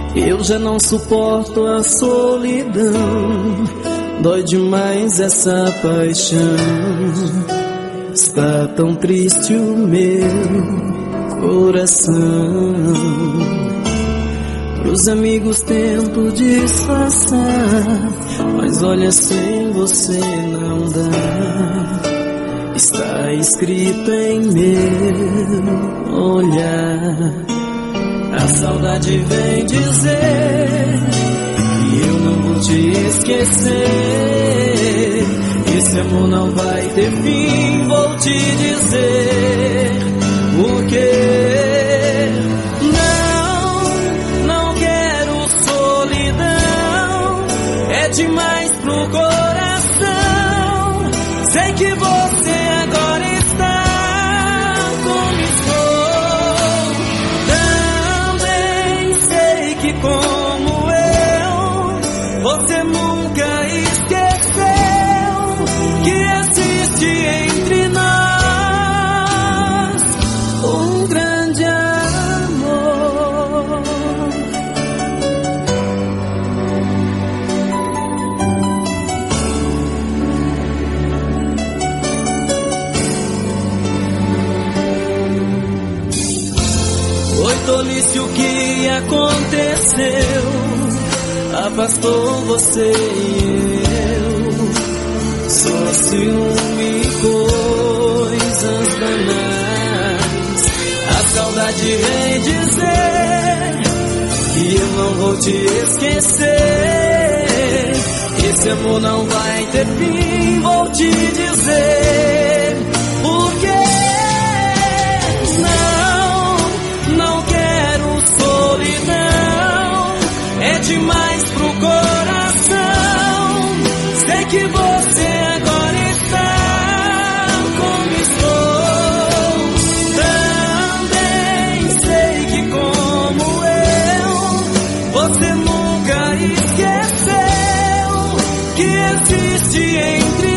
Eu já não suporto a solidão, dói demais essa paixão. Está tão triste o meu coração. Pros amigos tento disfarçar, mas olha, sem você não dá. Está escrito em meu olhar. A saudade vem dizer que eu não vou te esquecer. Esse amor não vai ter fim, vou te dizer por quê. Não quero solidão, é demais pro coração. Sei que você agora está como estou. Também sei que como eu, você nunca esqueceu que existe entre nós um grande amor. Foi tolice o que aconteceu, afastou você e eu. Só ciúme e coisas banais. A saudade vem dizer que eu não vou te esquecer. Esse amor não vai ter fim, vou te dizer por quê. Não quero solidão, é demais pro coração. Sei que você agora está como estou. Também sei que como eu, você nunca esqueceu que existe entre